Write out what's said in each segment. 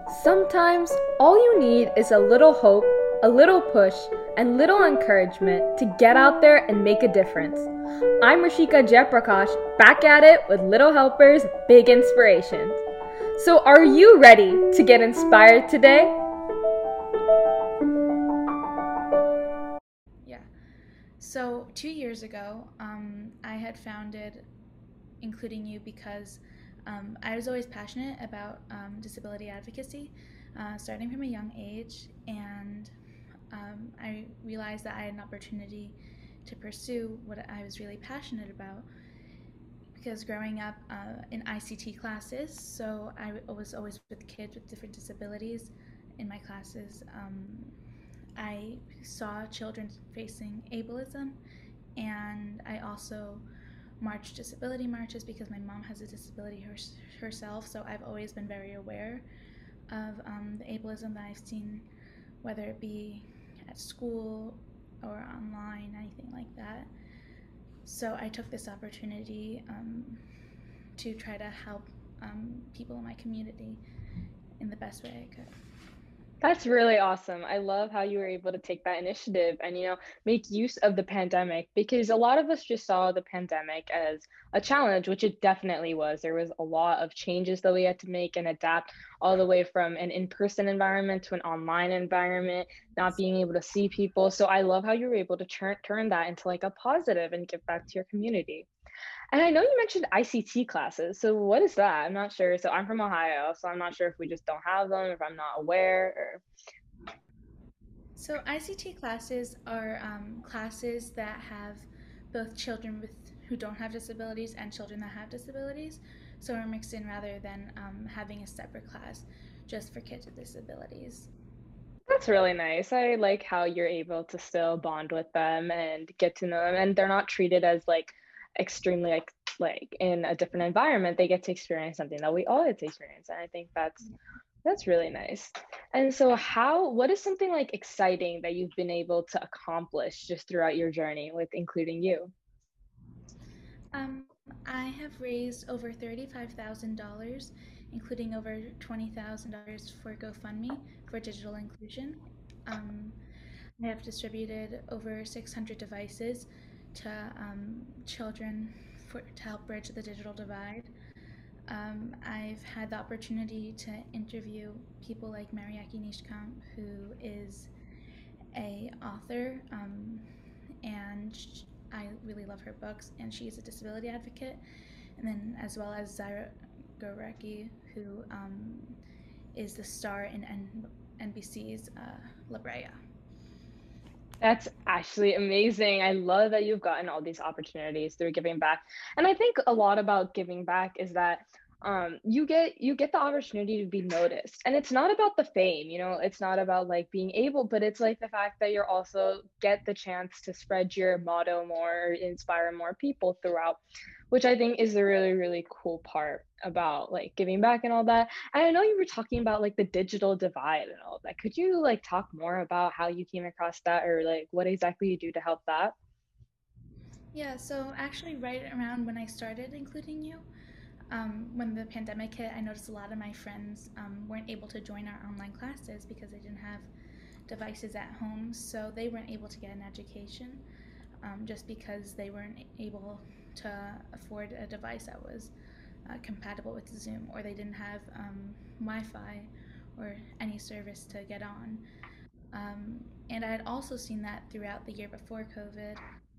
Sometimes all you need is a little hope, a little push, and little encouragement to get out there and make a difference. I'm Rishika Jayaprakash, back at it with Little Helpers Big Inspirations. So, are you ready to get inspired today? Yeah. So 2 years ago, I had founded Including You because I was always passionate about disability advocacy, starting from a young age, and I realized that I had an opportunity to pursue what I was really passionate about. Because growing up in ICT classes, so I was always with kids with different disabilities in my classes. I saw children facing ableism, and I also marched disability marches because my mom has a disability herself. So I've always been very aware of the ableism that I've seen, whether it be at school or online, anything like that. So I took this opportunity to try to help people in my community in the best way I could. That's really awesome. I love how you were able to take that initiative and, make use of the pandemic because a lot of us just saw the pandemic as a challenge, which it definitely was. There was a lot of changes that we had to make and adapt all the way from an in-person environment to an online environment, not being able to see people. So I love how you were able to turn that into like a positive and give back to your community. And I know you mentioned ICT classes. So what is that? I'm not sure. So I'm from Ohio, so I'm not sure if we just don't have them, if I'm not aware, or So ICT classes are classes that have both children with who don't have disabilities and children that have disabilities. So we're mixed in rather than having a separate class just for kids with disabilities. that's really nice. I like how you're able to still bond with them and get to know them, and they're not treated as like extremely like in a different environment. They get to experience something that we all get to experience, and I think that's really nice. And so what is something like exciting that you've been able to accomplish just throughout your journey with including you? Um, I have raised over $35,000, including over $20,000 for GoFundMe for digital inclusion. Um, I have distributed over 600 devices to children to help bridge the digital divide. I've had the opportunity to interview people like Mariaki Nishkamp, who is a author, and I really love her books, and she's a disability advocate. And then as well as Zaira Goreki, who is the star in NBC's La Brea. That's actually amazing. I love that you've gotten all these opportunities through giving back. And I think a lot about giving back is that you get the opportunity to be noticed. And it's not about the fame, it's not about like being able, but it's like the fact that you're also get the chance to spread your motto more, inspire more people throughout, which I think is a really, really cool part about like giving back and all that. And I know you were talking about like the digital divide and all that. Could you like talk more about how you came across that or like what exactly you do to help that? Yeah, so actually, right around when I started Including You, when the pandemic hit, I noticed a lot of my friends weren't able to join our online classes because they didn't have devices at home, so they weren't able to get an education just because they weren't able to afford a device that was compatible with Zoom, or they didn't have Wi Fi or any service to get on. And I had also seen that throughout the year before COVID,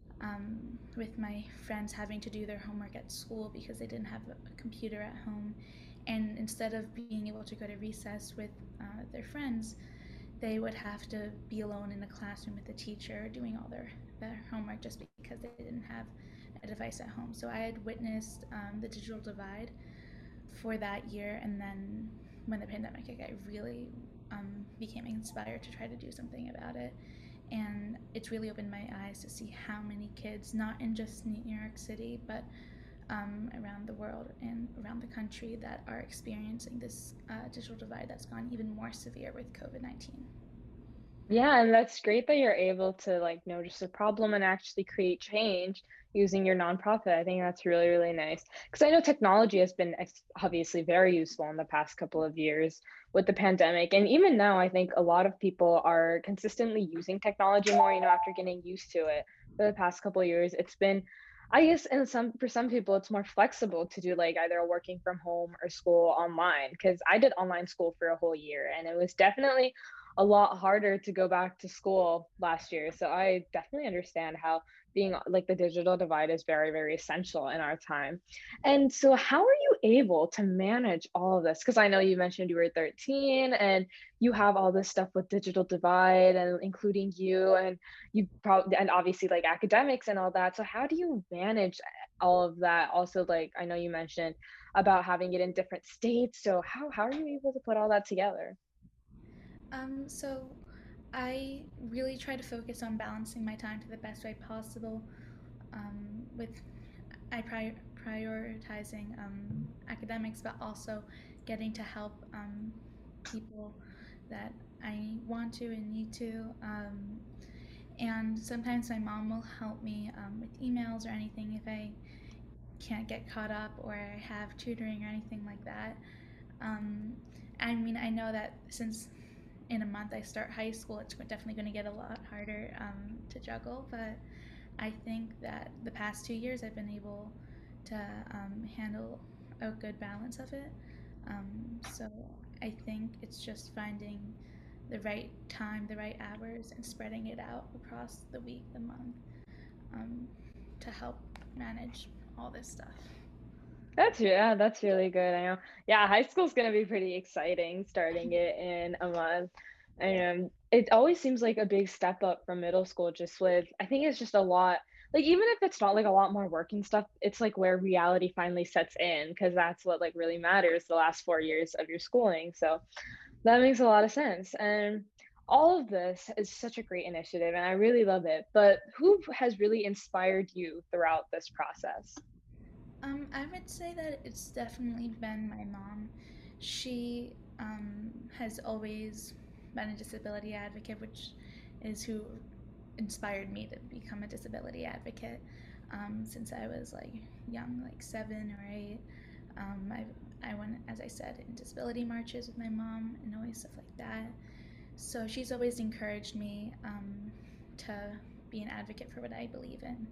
with my friends having to do their homework at school because they didn't have a computer at home. And instead of being able to go to recess with their friends, they would have to be alone in a classroom with the teacher doing all their homework just because they didn't have a device at home. So I had witnessed the digital divide for that year, and then when the pandemic hit, I really became inspired to try to do something about it. And it's really opened my eyes to see how many kids, not in just New York City, but around the world and around the country, that are experiencing this digital divide that's gone even more severe with COVID 19. Yeah, and that's great that you're able to like notice a problem and actually create change using your nonprofit. I think that's really, really nice. Because I know technology has been obviously very useful in the past couple of years with the pandemic. And even now, I think a lot of people are consistently using technology more, after getting used to it for the past couple of years. It's been, I guess, for some people, it's more flexible to do like either working from home or school online. Because I did online school for a whole year, and it was definitely a lot harder to go back to school last year. So I definitely understand how being like the digital divide is very, very essential in our time. And so, how are you able to manage all of this? Because I know you mentioned you were 13 and you have all this stuff with digital divide and including you, and you probably, and obviously like academics and all that. So, how do you manage all of that? Also, like, I know you mentioned about having it in different states. So, how are you able to put all that together? So I really try to focus on balancing my time to the best way possible. With prioritizing academics, but also getting to help people that I want to and need to. And sometimes my mom will help me with emails or anything if I can't get caught up or I have tutoring or anything like that. Um, I mean, I know that since in a month I start high school, it's definitely going to get a lot harder to juggle. But I think that the past 2 years I've been able to handle a good balance of it. So I think it's just finding the right time, the right hours, and spreading it out across the week, the month, um, to help manage all this stuff. Yeah, that's really good. I know. Yeah, high school's gonna be pretty exciting starting it in a month. And it always seems like a big step up from middle school, just with I think it's just a lot, like even if it's not like a lot more work and stuff, it's like where reality finally sets in because that's what like really matters the last 4 years of your schooling. So that makes a lot of sense. And all of this is such a great initiative and I really love it. But who has really inspired you throughout this process? I would say that it's definitely been my mom. She has always been a disability advocate, which is who inspired me to become a disability advocate since I was like young, like 7 or 8. I went, as I said, in disability marches with my mom and always stuff like that. So she's always encouraged me to be an advocate for what I believe in.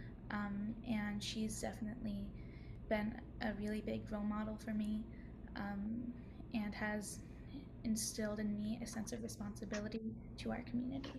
And she's definitely been a really big role model for me um, and has instilled in me a sense of responsibility to our community.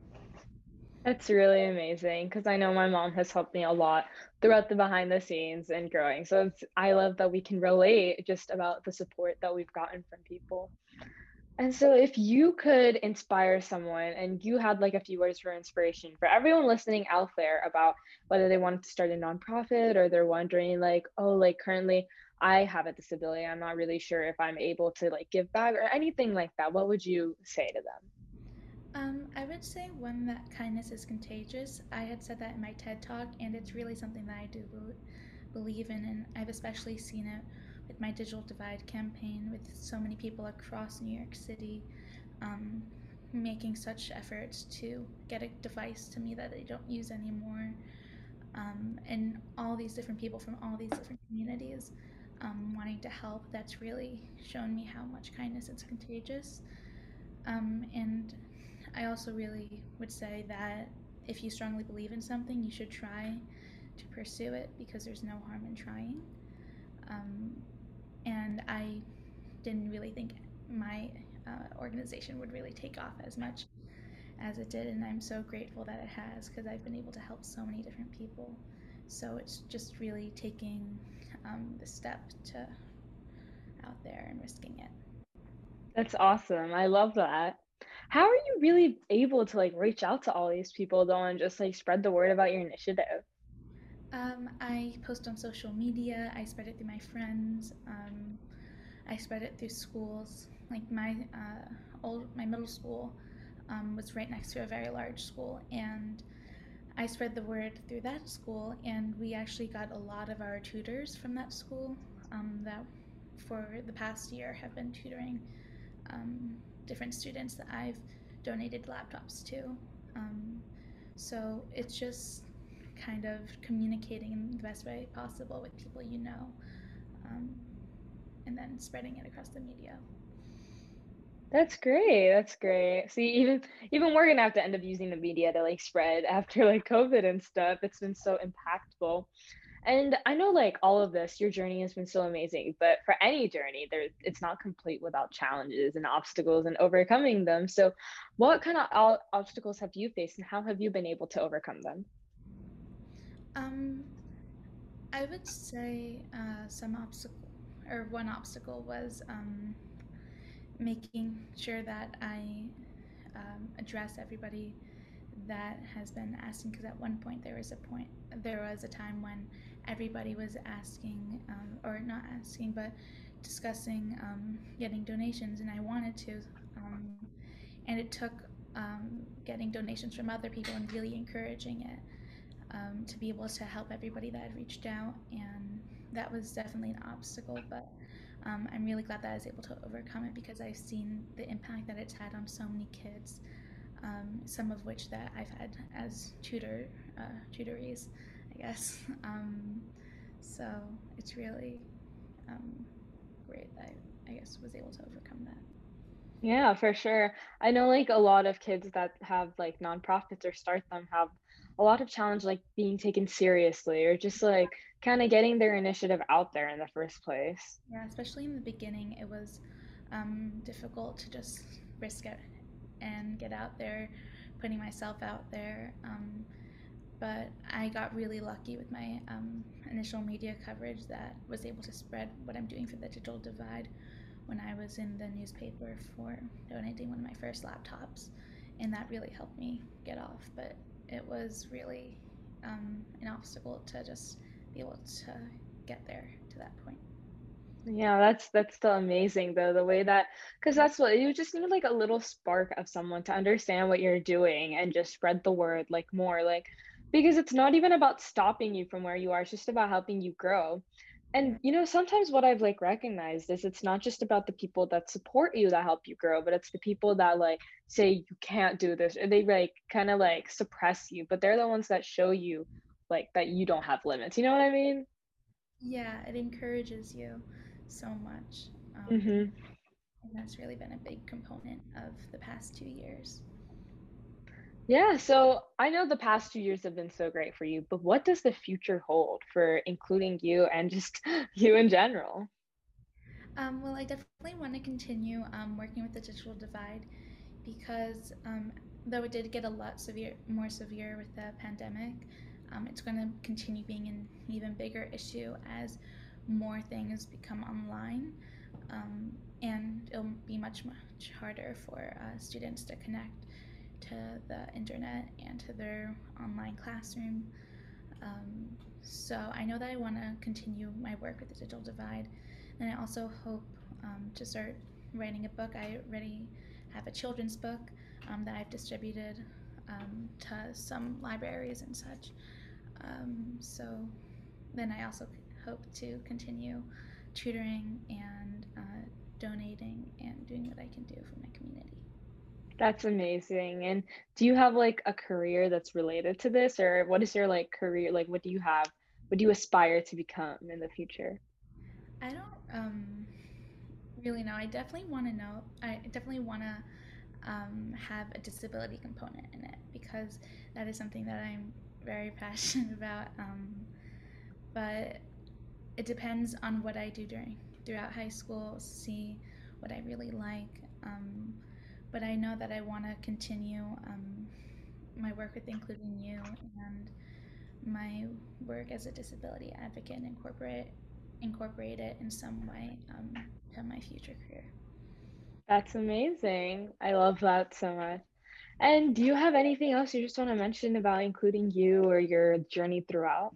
That's really amazing because I know my mom has helped me a lot throughout the behind the scenes and growing. So I love that we can relate just about the support that we've gotten from people. And so, if you could inspire someone and you had like a few words for inspiration for everyone listening out there about whether they wanted to start a nonprofit or they're wondering, like, oh, like currently I have a disability, I'm not really sure if I'm able to like give back or anything like that, what would you say to them? I would say one that kindness is contagious. I had said that in my TED talk, and it's really something that I do believe in, and I've especially seen it with my Digital Divide campaign with so many people across New York City um, making such efforts to get a device to me that they don't use anymore. And all these different people from all these different communities wanting to help. That's really shown me how much kindness is contagious. And I also really would say that if you strongly believe in something, you should try to pursue it because there's no harm in trying. Um, and I didn't really think my organization would really take off as much as it did, and I'm so grateful that it has because I've been able to help so many different people. So it's just really taking the step to out there and risking it. That's awesome. I love that. How are you really able to like reach out to all these people though and just like spread the word about your initiative? I post on social media. I spread it through my friends. I spread it through schools. Like my middle school was right next to a very large school, and I spread the word through that school. And we actually got a lot of our tutors from that school that for the past year have been tutoring different students that I've donated laptops to. Um, so it's just kind of communicating in the best way possible with people you know, um, and then spreading it across the media. That's great. That's great. See, even we're gonna have to end up using the media to like spread after like COVID and stuff. It's been so impactful. And I know like all of this, your journey has been so amazing, but for any journey, it's not complete without challenges and obstacles and overcoming them. So, what kind of obstacles have you faced and how have you been able to overcome them? Um, I would say some obstacle, or one obstacle was making sure that I address everybody that has been asking. Because at one point there was a time when everybody was asking, or not asking, but discussing getting donations, and I wanted to, um, and it took getting donations from other people and really encouraging it, to be able to help everybody that had reached out, and that was definitely an obstacle, but I'm really glad that I was able to overcome it because I've seen the impact that it's had on so many kids, some of which that I've had as tutorees, I guess. So it's really um, great that I guess was able to overcome that. Yeah, for sure. I know like a lot of kids that have like nonprofits or start them have a lot of challenge like being taken seriously or just like kind of getting their initiative out there in the first place. Yeah, especially in the beginning, it was difficult to just risk it and get out there, putting myself out there. But I got really lucky with my initial media coverage that was able to spread what I'm doing for the digital divide when I was in the newspaper for donating one of my first laptops, and that really helped me get off. But it was really an obstacle to just be able to get there to that point. Yeah, that's still amazing though, the way that because that's what you just need like a little spark of someone to understand what you're doing and just spread the word like more like because it's not even about stopping you from where you are, it's just about helping you grow. Yeah. And sometimes what I've like recognized is it's not just about the people that support you that help you grow, but it's the people that like say you can't do this or they like kind of like suppress you, but they're the ones that show you like that you don't have limits. You know what I mean? Yeah, it encourages you so much. Hmm. And that's really been a big component of the past 2 years. Yeah, so I know the past 2 years have been so great for you, but what does the future hold for including you and just you in general? Well, I definitely want to continue working with the digital divide because though it did get a lot more severe with the pandemic, it's going to continue being an even bigger issue as more things become online, um, and it'll be much harder for students to connect to the internet and to their online classroom. Um, so I know that I want to continue my work with the digital divide, and I also hope to start writing a book. I already have a children's book that I've distributed to some libraries and such. So then I also hope to continue tutoring and donating and doing what I can do for my community. That's amazing. And do you have like a career that's related to this, or what is your like career? Like, what do you have? What do you aspire to become in the future? I don't really know. I definitely want to know. I definitely want to have a disability component in it because that is something that I'm very passionate about. But it depends on what I do throughout high school. See what I really like. But I know that I want to continue my work with Including You and my work as a disability advocate and incorporate it in some way to my future career. That's amazing. I love that so much. And do you have anything else you just want to mention about including you or your journey throughout?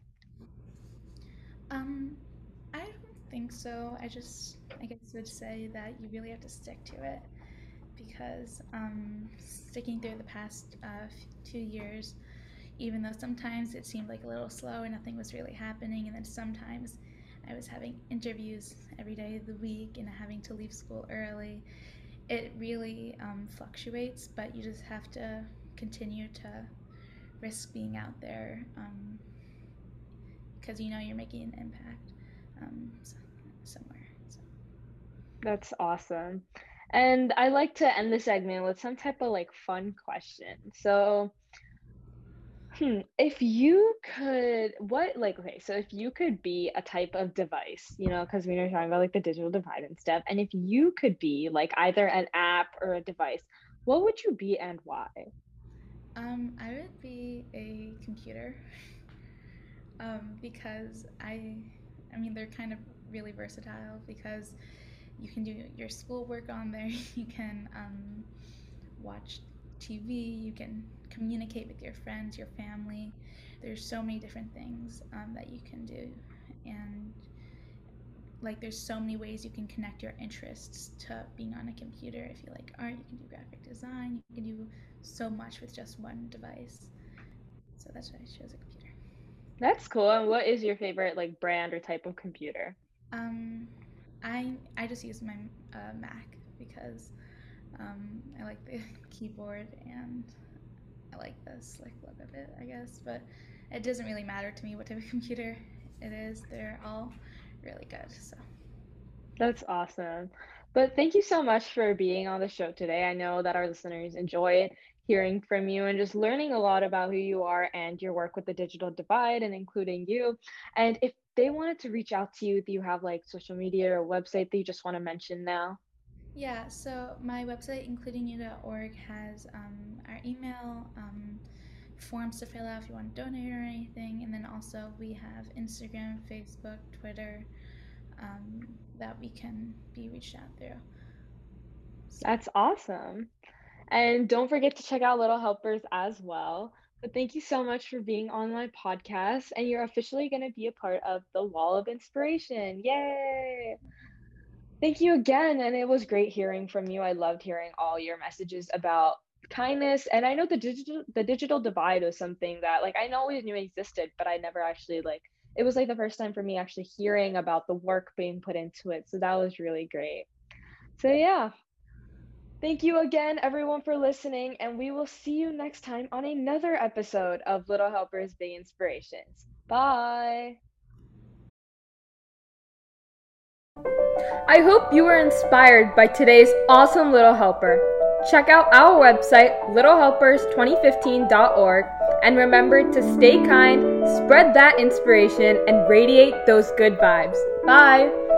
Um, I don't think so. I guess, would say that you really have to stick to it because sticking through the past 2 years, even though sometimes it seemed like a little slow and nothing was really happening, and then sometimes I was having interviews every day of the week and having to leave school early, it really fluctuates, but you just have to continue to risk being out there because you're making an impact somewhere. So. That's awesome. And I like to end the segment with some type of like fun question. So, if you could, what, like, okay, so if you could be a type of device, because we were talking about like the digital divide and stuff, and if you could be like either an app or a device, what would you be and why? I would be a computer because I mean, they're kind of really versatile because you can do your schoolwork on there, you can watch TV, you can communicate with your friends, your family. There's so many different things that you can do, and like there's so many ways you can connect your interests to being on a computer. If you like art, you can do graphic design, you can do so much with just one device. So that's why I chose a computer. That's cool. And what is your favorite like brand or type of computer? Um, I just use my Mac because I like the keyboard and I like the slick look of it, I guess. But it doesn't really matter to me what type of computer it is. They're all really good. So That's awesome. But thank you so much for being on the show today. I know that our listeners enjoy hearing from you and just learning a lot about who you are and your work with the digital divide and including you. And if they wanted to reach out to you, do you have like social media or website that you just want to mention now? yeah, so my website, includingyou.org, has our email, forms to fill out if you want to donate or anything, and then also we have Instagram, Facebook, Twitter, um, that we can be reached out through. So, That's awesome. And don't forget to check out Little Helpers as well. But thank you so much for being on my podcast. And you're officially going to be a part of the Wall of Inspiration. Yay! Thank you again. And it was great hearing from you. I loved hearing all your messages about kindness. And I know the digital divide was something that like I always knew existed, but I never actually like it was like the first time for me actually hearing about the work being put into it. So that was really great. So yeah, thank you again, everyone, for listening, and we will see you next time on another episode of Little Helpers Big Inspirations. Bye. I hope you were inspired by today's awesome Little Helper. Check out our website, littlehelpers2015.org, and remember to stay kind, spread that inspiration, and radiate those good vibes. Bye!